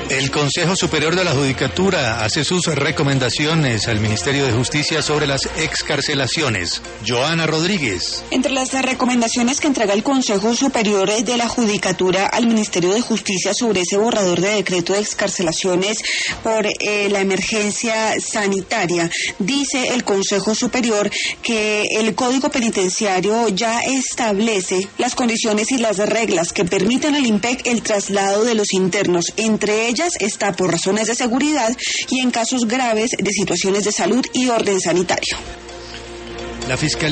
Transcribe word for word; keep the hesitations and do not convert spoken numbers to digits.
El Consejo Superior de la Judicatura hace sus recomendaciones al Ministerio de Justicia sobre las excarcelaciones. Joana Rodríguez. Entre las recomendaciones que entrega el Consejo Superior de la Judicatura al Ministerio de Justicia sobre ese borrador de decreto de excarcelaciones por eh, la emergencia sanitaria, dice el Consejo Superior que el Código Penitenciario ya establece las condiciones y las reglas que permiten al I N P E C el traslado de los internos. Entre ellas está por razones de seguridad y en casos graves de situaciones de salud y orden sanitario. La Fiscalía